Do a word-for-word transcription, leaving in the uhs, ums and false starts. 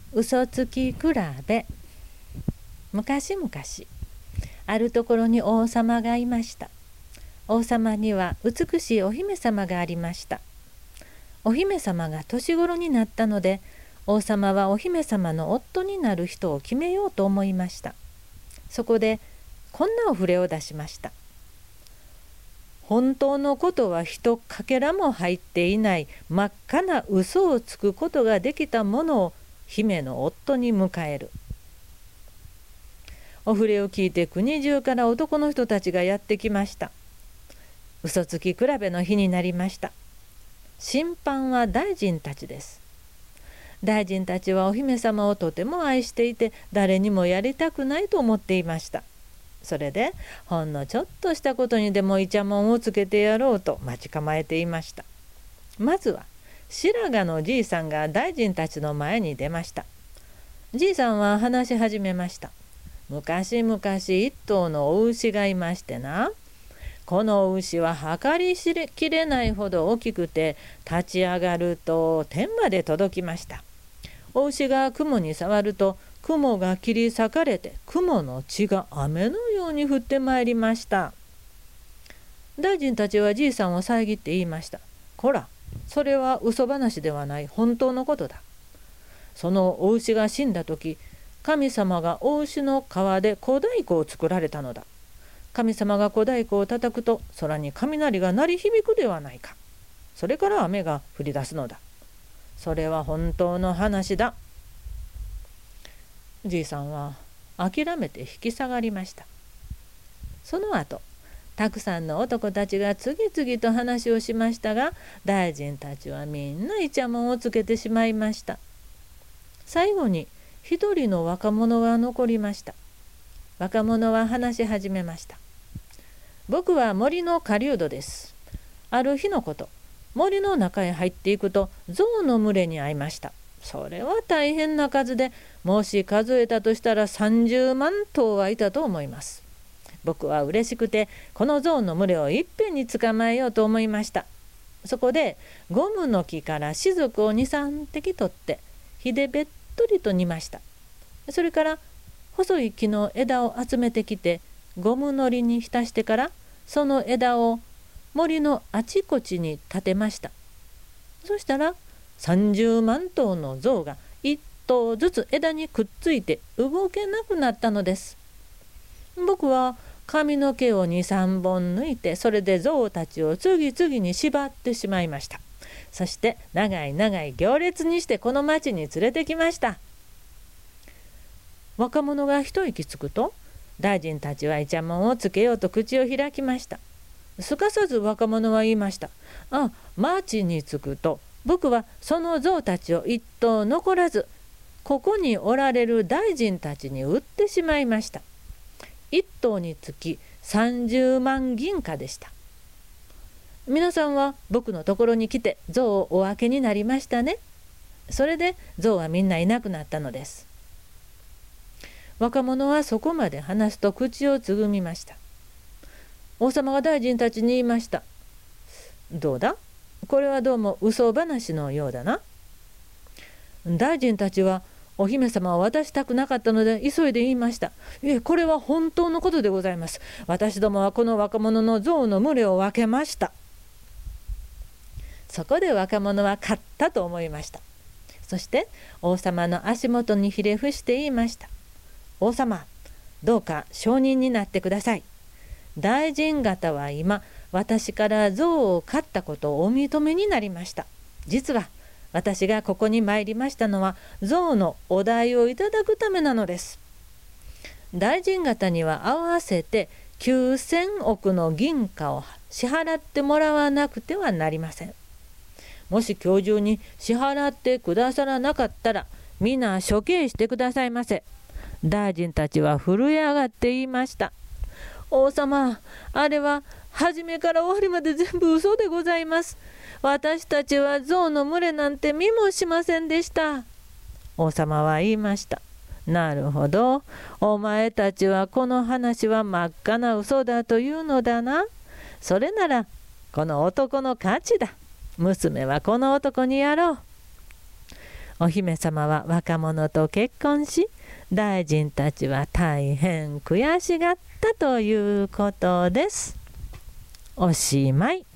嘘つき比べ。昔々あるところに王様がいました。王様には美しいお姫様がありました。お姫様が年頃になったので、王様はお姫様の夫になる人を決めようと思いました。そこでこんなお触れを出しました。本当のことはひとかけらも入っていない真っ赤な嘘をつくことができたものを姫の夫に迎える。お触れを聞いて国中から男の人たちがやってきました。嘘つき比べの日になりました。審判は大臣たちです。大臣たちはお姫様をとても愛していて、誰にもやりたくないと思っていました。それでほんのちょっとしたことにでもイチャモンをつけてやろうと待ち構えていました。まずは白髪のじいさんが大臣たちの前に出ました。じいさんは話し始めました。昔々一頭のお牛がいましてな。このお牛は計りきれないほど大きくて、立ち上がると天まで届きました。お牛が雲に触ると雲が切り裂かれて、雲の血が雨のように降ってまいりました。大臣たちはじいさんを遮って言いました。こら、それは嘘話ではない、本当のことだ。そのお牛が死んだ時、神様がお牛の皮で小太鼓を作られたのだ。神様が小太鼓を叩くと空に雷が鳴り響くではないか。それから雨が降り出すのだ。それは本当の話だ。じいさんは諦めて引き下がりました。その後、たくさんの男たちが次々と話をしましたが、大臣たちはみんなイチャモンをつけてしまいました。最後に一人の若者が残りました。若者は話し始めました。僕は森の狩人です。ある日のこと、森の中へ入っていくと象の群れに会いました。それは大変な数で、もし数えたとしたらさんじゅうまんとうはいたと思います。僕は嬉しくてこの象の群れをいっぺんに捕まえようと思いました。そこでゴムの木から雫をに、さんてき取って火でべっとりと煮ました。それから細い木の枝を集めてきてゴムのりに浸してから、その枝を森のあちこちに立てました。そしたらさんじゅうまんとうの象がいっとうずつ枝にくっついて動けなくなったのです。僕は髪の毛をに、さんぼん抜いて、それで象たちを次々に縛ってしまいました。そして長い長い行列にしてこの町に連れてきました。若者が一息つくと、大臣たちはイチャモンをつけようと口を開きました。すかさず若者は言いました。あ、町に着くと僕はその象たちを一頭残らず、ここにおられる大臣たちに売ってしまいました。一頭につきさんじゅうまん銀貨でした。皆さんは僕のところに来て象をお分けになりましたね。それで象はみんないなくなったのです。若者はそこまで話すと口をつぐみました。王様が大臣たちに言いました。どうだ？これはどうも嘘話のようだな。大臣たちはお姫様を渡したくなかったので急いで言いました。いえ、これは本当のことでございます。私どもはこの若者の象の群れを分けました。そこで若者は勝ったと思いました。そして王様の足元にひれ伏して言いました。王様、どうか証人になってください。大臣方は今、私から象を買ったことをお認めになりました。実は私がここに参りましたのは、象のお代をいただくためなのです。大臣方には合わせてきゅうせんおくの銀貨を支払ってもらわなくてはなりません。もし今日中に支払ってくださらなかったら、皆処刑してくださいませ。大臣たちは震え上がって言いました。王様、あれは初めから終わりまで全部嘘でございます。私たちは象の群れなんて見もしませんでした。王様は言いました。なるほど、お前たちはこの話は真っ赤な嘘だというのだな。それならこの男の勝ちだ。娘はこの男にやろう。 お姫様は若者と結婚し、大臣たちは大変悔しがったということです。おしまい。